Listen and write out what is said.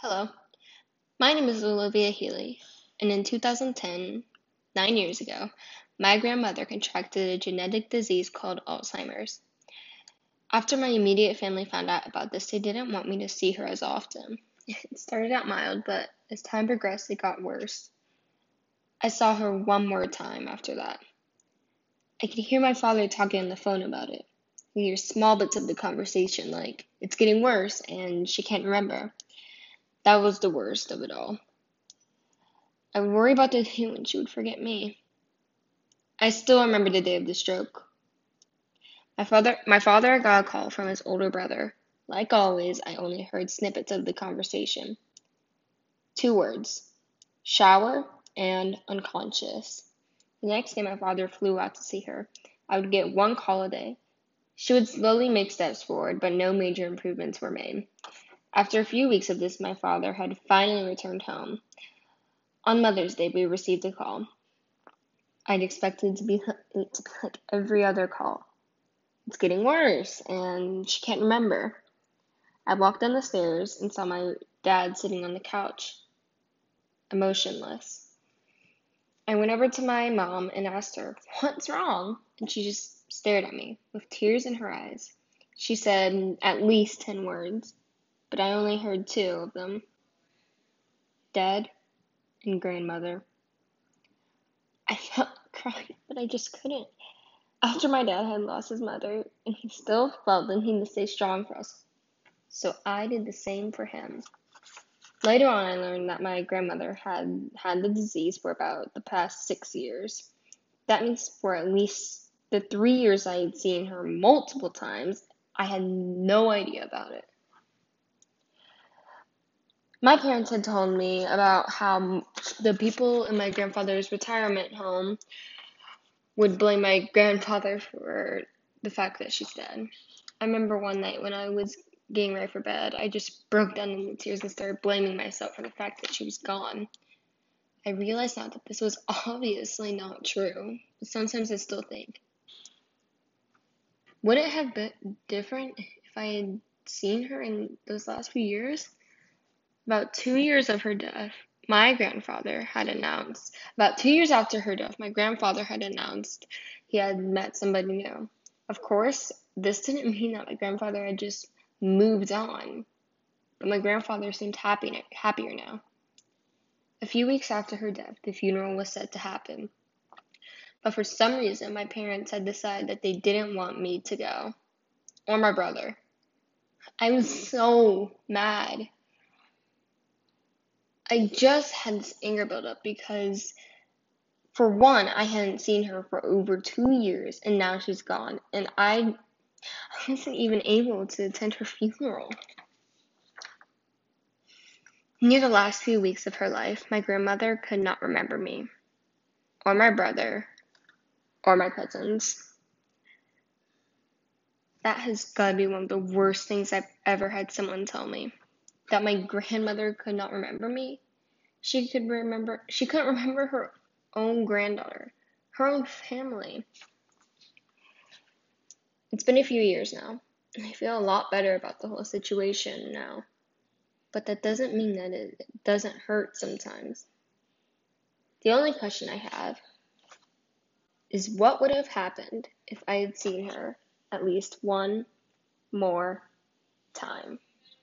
Hello, my name is Olivia Healy, and in 2010, 9 years ago, my grandmother contracted a genetic disease called Alzheimer's. After my immediate family found out about this, they didn't want me to see her as often. It started out mild, but as time progressed, it got worse. I saw her one more time after that. I could hear my father talking on the phone about it. We hear small bits of the conversation, like, it's getting worse, and she can't remember. That was the worst of it all. I would worry about the day when she would forget me. I still remember the day of the stroke. My father got a call from his older brother. Like always, I only heard snippets of the conversation. Two words: shower and unconscious. The next day, my father flew out to see her. I would get one call a day. She would slowly make steps forward, but no major improvements were made. After a few weeks of this, my father had finally returned home. On Mother's Day, we received a call. I'd expected it to be like every other call. It's getting worse, and she can't remember. I walked down the stairs and saw my dad sitting on the couch, emotionless. I went over to my mom and asked her, "What's wrong?" And she just stared at me with tears in her eyes. She said at least 10 words, but I only heard two of them: dead and grandmother. I felt like crying, but I just couldn't. After my dad had lost his mother, and he still felt the need to stay strong for us, so I did the same for him. Later on, I learned that my grandmother had had the disease for about the past 6 years. That means for at least the 3 years I had seen her multiple times, I had no idea about it. My parents had told me about how the people in my grandfather's retirement home would blame my grandfather for the fact that she's dead. I remember one night when I was getting ready for bed, I just broke down into tears and started blaming myself for the fact that she was gone. I realize now that this was obviously not true, but sometimes I still think, would it have been different if I had seen her in those last few years? About 2 years of her death, about 2 years after her death, my grandfather had announced he had met somebody new. Of course, this didn't mean that my grandfather had just moved on, but my grandfather seemed happier now. A few weeks after her death, the funeral was set to happen. But for some reason, my parents had decided that they didn't want me to go, or my brother. I was so mad. I just had this anger build up because, for one, I hadn't seen her for over 2 years, and now she's gone, and I wasn't even able to attend her funeral. Near the last few weeks of her life, my grandmother could not remember me, or my brother, or my cousins. That has got to be one of the worst things I've ever had someone tell me. That my grandmother could not remember me. She couldn't remember her own granddaughter, her own family. It's been a few years now, and I feel a lot better about the whole situation now. But that doesn't mean that it doesn't hurt sometimes. The only question I have is, what would have happened if I had seen her at least one more time?